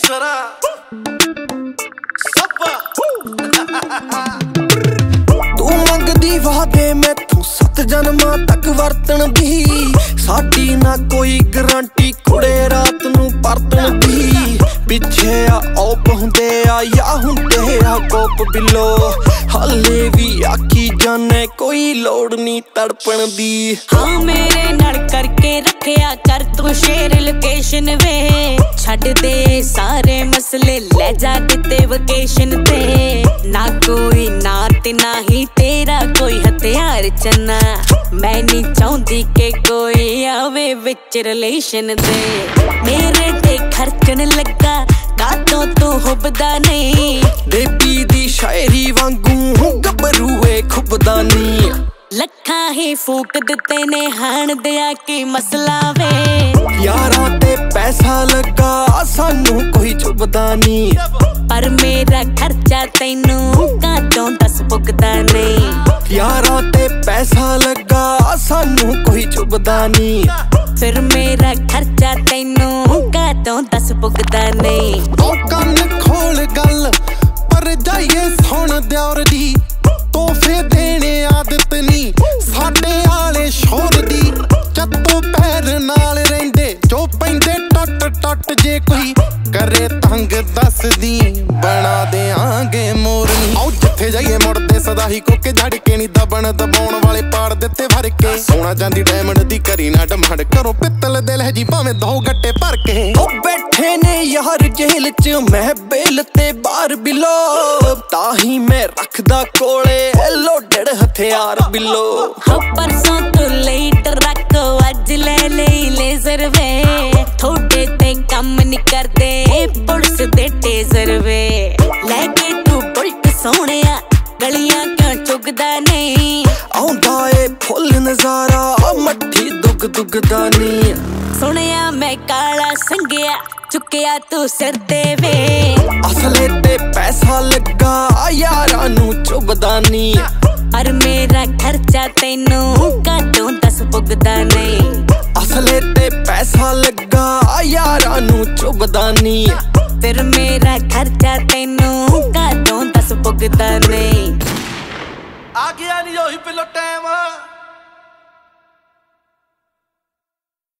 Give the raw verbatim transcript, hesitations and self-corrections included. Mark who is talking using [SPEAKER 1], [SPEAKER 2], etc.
[SPEAKER 1] जरा
[SPEAKER 2] तू मंगदी वादे मैथों सत जन्मां तक वरतन दी, साडी ना कोई गारंटी कुड़े रात नूं परतन दी। पिछे आ औप हुंदे आ या हुंदे आ कोप बिलो, हाले भी आखी जाने कोई लोड़ नी तड़पण दी।
[SPEAKER 3] हाँ मेरे नाल करके रखिया कर तू शेयर लोकेशन वे, छड्ड दे सारे मसले ले जा किते वेकेशन ते। ना कोई नात ना ही तेरा कोई हथियार चन्ना, मैं नी चाहुंदी के कोई आवे विच रिलेशन दे। मेरे ते खर्चन लगा कातों तू हुबदा नहीं,
[SPEAKER 2] बेबी दी शायरी वांगू गबरूए खुबदा नी।
[SPEAKER 3] लखा ही फूक दिते ने हाण दिया की मसला वे,
[SPEAKER 2] यारां ते पैसा लगा सानू कोई चुभदा नी।
[SPEAKER 3] पर मेरा खर्चा तैनू कातों दस पुगदा नहीं।
[SPEAKER 2] यारां ते पैसा लगा सानू कोई चुभदा नी,
[SPEAKER 3] फिर मेरा खर्चा तैनू कातों दस पुगदा नहीं।
[SPEAKER 4] ओ कन खोल गल पर जाइए सुन दौर दी, तोहफे देने आदत नी साडे आले शोर दी। चत्तो पैर नाल रहिंदे जो पैंदे टट टट, जे कोई करे तंग दस दी बना देआंगे मोरनी। आओ जिथे जाइए मुड़दे सदा ही कोके झड़ के नी दबण दबाउण वाले पाड़ दिते भर के। सोना चांदी डायमंड दी करी ना डमड़, करो पित्तल दे लहजी भावें दो गट्टे भर के।
[SPEAKER 2] ओ बैठे ने यार जेल च मैं बेल ते बार बिलो, ताही मैं रखदा कोले लोडेड हथियार बिलो।
[SPEAKER 3] हाँ परसों तू लेट रखो अज ले ले लेजर वे, थोड़े ते कम नी करदे पुलिस दे टेजर वे। लेके तू बुलट सोहणिया गलियां क्यों चुगदा नहीं,
[SPEAKER 2] आउंदा ए फुल नजारा मट्ठी दुग दुगदा नी।
[SPEAKER 3] सुनिया मैं काला संगिया चुकिया तू सिर ते वे,
[SPEAKER 2] असले ते पैसा लगा यारां नू चुभदा नी।
[SPEAKER 3] पर मेरा खर्चा तैनू कातों दस पुगदा नहीं।
[SPEAKER 2] असले ते पैसा लगा यारां नू चुभदा नी,
[SPEAKER 3] फिर मेरा खर्चा तैनू कातों दस पुगदा नहीं।
[SPEAKER 1] आ गया नहीं ओही पिलो टाइम।